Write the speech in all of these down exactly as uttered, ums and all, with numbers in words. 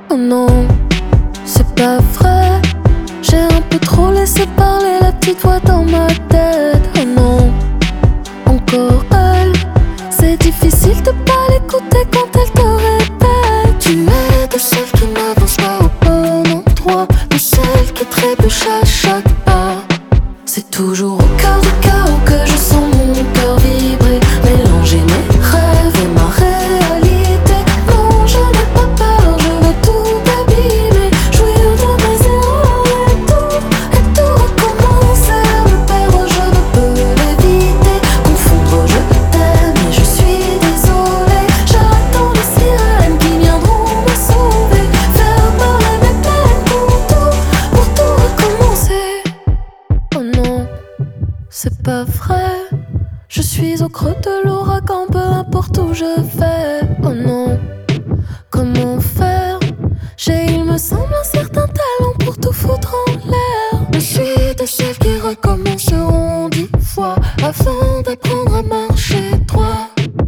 Oh non, c'est pas vrai. J'ai un peu trop laissé parler la petite voix dans ma tête. Oh non, encore elle. C'est difficile de pas l'écouter quand elle te répète. Tu es de celle qui n'avance pas au bon endroit, de celle qui trébuche à chaque pas. C'est toujours au cœur du chaos que je sens mon cœur vibrer, mélanger mes rêves et ma réalité. Non, je n'ai pas peur, je vais tout abîmer, jouir de mes erreurs et tout, et tout recommencer. Me perdre, je ne peux l'éviter, confondre, je t'aime et je suis désolée. J'attends les sirènes qui viendront me sauver, faire parler mes peines pour tout, pour tout recommencer. Oh non, c'est pas vrai. Je suis au creux de l'ouragan, peu importe où je vais. Oh non, comment faire? J'ai, il me semble, un certain talent pour tout foutre en l'air. Je suis de celles qui recommenceront dix fois afin d'apprendre à marcher droit.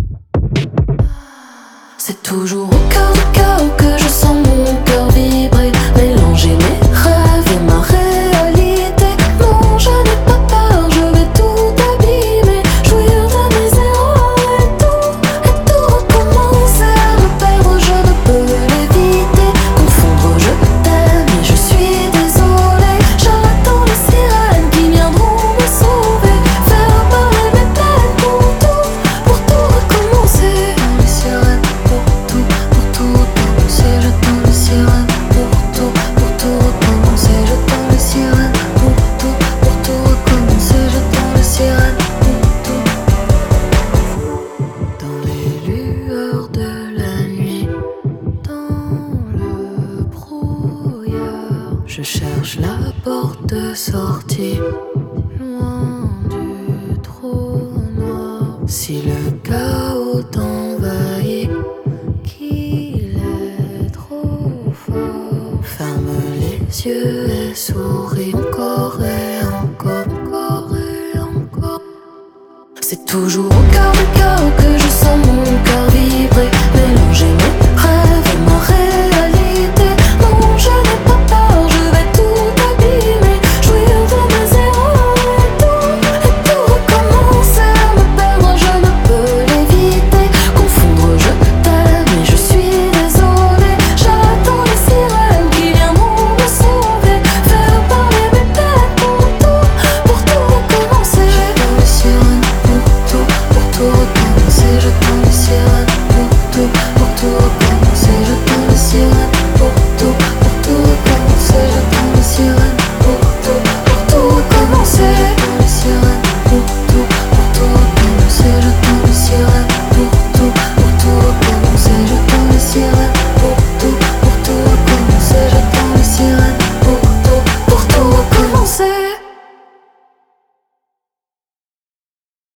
C'est toujours au cœur du chaos que je sens mon cœur vibrer, mélanger mes rêves et ma réalité. Non, je n'ai pas peur, je vais tout abîmer, jouir de mes erreurs et tout, et tout recommencer. Me perdre, je ne peux l'éviter, confondre, je t'aime et je suis désolée. J'attends les sirènes qui viendront me sauver, faire parler mes peines pour tout, pour tout recommencer. Les sirènes pour tout, pour tout recommencer. J'attends les sirènes pour tout, pour tout recommencer. J'attends les sirènes pour tout, pour tout recommencer. J'attends les sirènes pour tout. Dans les lueurs de la nuit, dans le brouillard, je cherche la porte de sortie, loin du trou noir. Si le chaos t'envahit, qu'il est trop fort, ferme les yeux et souris encore et encore, encore et encore. C'est toujours au cœur du chaos que je sens mon cœur